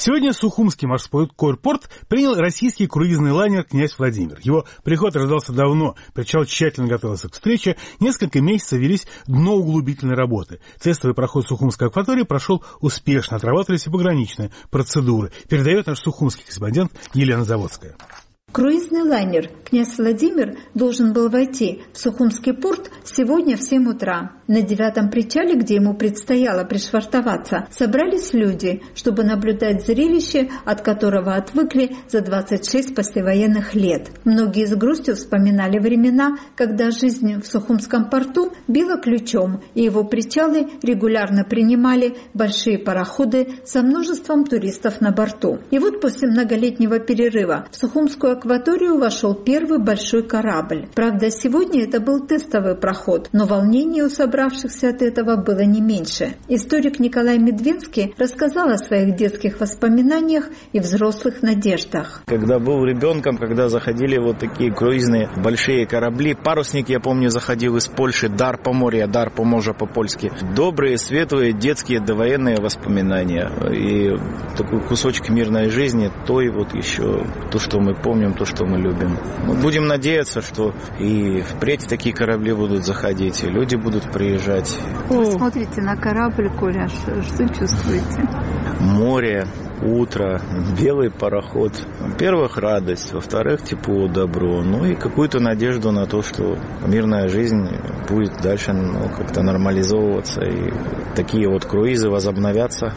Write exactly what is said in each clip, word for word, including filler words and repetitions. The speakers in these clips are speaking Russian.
Сегодня Сухумский морской порт принял российский круизный лайнер «Князь Владимир». Его приход ожидался давно, причал тщательно готовился к встрече, несколько месяцев велись дноуглубительные работы. Тестовый проход Сухумской акватории прошел успешно, отрабатывались и пограничные процедуры. Передает наш сухумский корреспондент Елена Заводская. Круизный лайнер «Князь Владимир» должен был войти в Сухумский порт сегодня в семь утра. На девятом причале, где ему предстояло пришвартоваться, собрались люди, чтобы наблюдать зрелище, от которого отвыкли за двадцать шесть послевоенных лет. Многие с грустью вспоминали времена, когда жизнь в Сухумском порту била ключом, и его причалы регулярно принимали большие пароходы со множеством туристов на борту. И вот после многолетнего перерыва в Сухумскую акваторию вошел первый большой корабль. Правда, сегодня это был тестовый проход, но волнение у собравшихся от этого было не меньше. Историк Николай Медвинский рассказал о своих детских воспоминаниях и взрослых надеждах. Когда был ребенком, когда заходили вот такие круизные большие корабли, парусник, я помню, заходил из Польши, дар по морю, дар по морю по-польски. Добрые, светлые, детские, довоенные воспоминания. И такой кусочек мирной жизни, то и вот еще то, что мы помним, то, что мы любим. Мы будем надеяться, что и впредь такие корабли будут заходить, и люди будут приезжать. Вы смотрите на корабль, Коля, что чувствуете? Море, утро, белый пароход. Во-первых, радость, во-вторых, тепло, добро. Ну и какую-то надежду на то, что мирная жизнь будет дальше ну, как-то нормализовываться. И такие вот круизы возобновятся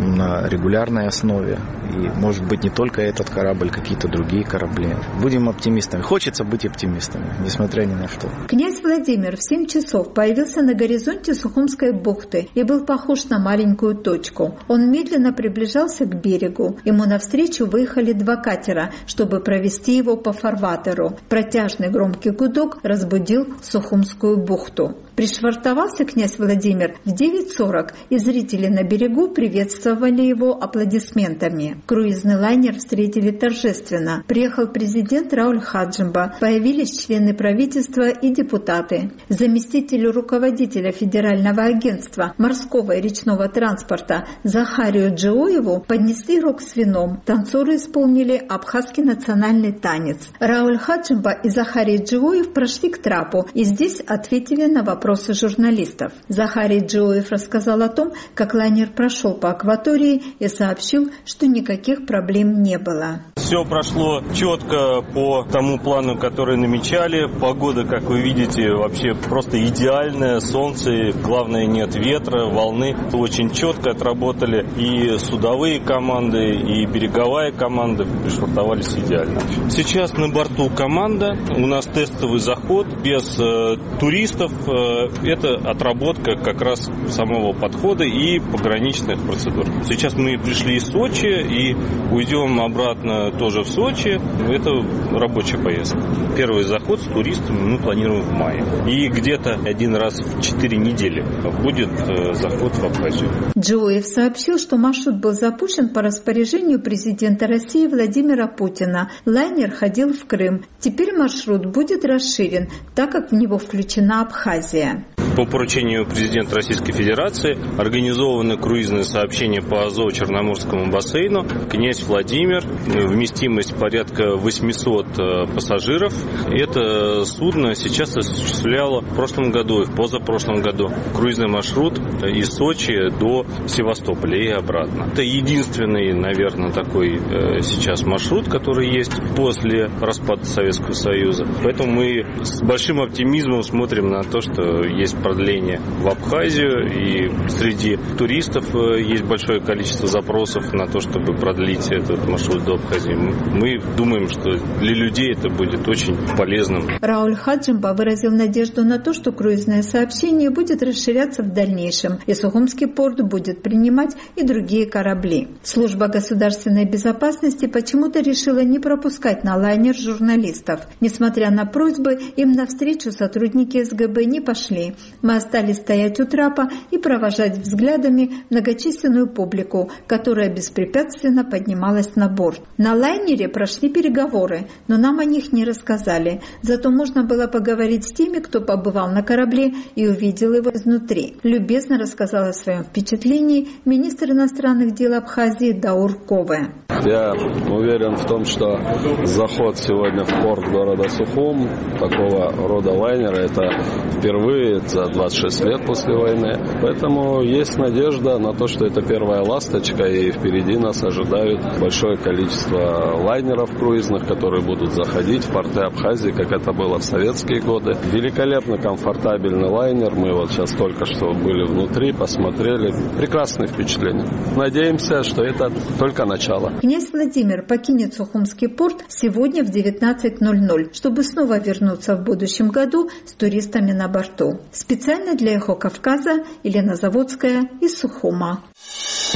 на регулярной основе. И, может быть, не только этот корабль, какие-то другие корабли. Будем оптимистами. Хочется быть оптимистами, несмотря ни на что. Князь Владимир в семь часов появился на горизонте Сухумской бухты и был похож на маленькую точку. Он медленно приближался к берегу. Ему навстречу выехали два катера, чтобы провести его по фарватеру. Протяжный громкий гудок разбудил Сухумскую бухту. Пришвартовался князь Владимир в девять сорок, и зрители на берегу приветствовали его аплодисментами. Круизный лайнер встретили торжественно. Приехал президент Рауль Хаджимба, появились члены правительства и депутаты. Заместителю руководителя Федерального агентства морского и речного транспорта Захарию Джиоеву поднесли рог с вином. Танцоры исполнили абхазский национальный танец. Рауль Хаджимба и Захарий Джиоев прошли к трапу и здесь ответили на вопросы Вопросы журналистов. Захарий Джиоев рассказал о том, как лайнер прошел по акватории и сообщил, что никаких проблем не было. Все прошло четко по тому плану, который намечали. Погода, как вы видите, вообще просто идеальная. Солнце, главное, нет ветра, волны. Очень четко отработали и судовые команды, и береговая команда. Пришвартовались идеально. Сейчас на борту команда. У нас тестовый заход без э, туристов. Это отработка как раз самого подхода и пограничных процедур. Сейчас мы пришли из Сочи и уйдем обратно тоже в Сочи. Это рабочая поездка. Первый заход с туристами мы планируем в мае. И где-то один раз в четыре недели будет заход в Абхазию. Джиоев сообщил, что маршрут был запущен по распоряжению президента России Владимира Путина. Лайнер ходил в Крым. Теперь маршрут будет расширен, так как в него включена Абхазия. По поручению президента Российской Федерации организованы круизные сообщения по Азово-Черноморскому бассейну. Князь Владимир, вместимость порядка восемьсот пассажиров. Это судно сейчас осуществляло в прошлом году и в позапрошлом году круизный маршрут из Сочи до Севастополя и обратно. Это единственный, наверное, такой сейчас маршрут, который есть после распада Советского Союза. Поэтому мы с большим оптимизмом смотрим на то, что есть продление в Абхазию, и среди туристов есть большое количество запросов на то, чтобы продлить этот маршрут до Абхазии. Мы думаем, что для людей это будет очень полезным. Рауль Хаджимба выразил надежду на то, что круизное сообщение будет расширяться в дальнейшем, и Сухумский порт будет принимать и другие корабли. Служба государственной безопасности почему-то решила не пропускать на лайнер журналистов. Несмотря на просьбы, им навстречу сотрудники эс гэ бэ не пошли. Мы остались стоять у трапа и провожать взглядами многочисленную публику, которая беспрепятственно поднималась на борт. На лайнере прошли переговоры, но нам о них не рассказали. Зато можно было поговорить с теми, кто побывал на корабле и увидел его изнутри. Любезно рассказала о своем впечатлении министр иностранных дел Абхазии Даур Кове. Я уверен в том, что заход сегодня в порт города Сухум такого рода лайнера – это впервые за двадцать шесть лет после войны. Поэтому есть надежда на то, что это первая ласточка, и впереди нас ожидают большое количество лайнеров круизных, которые будут заходить в порты Абхазии, как это было в советские годы. Великолепно комфортабельный лайнер. Мы вот сейчас только что были внутри, посмотрели. Прекрасные впечатления. Надеемся, что это только начало. Князь Владимир покинет Сухумский порт сегодня в девятнадцать ноль ноль, чтобы снова вернуться в будущем году с туристами на борту. Специально для «Эхо Кавказа» Елена Заводская из Сухума.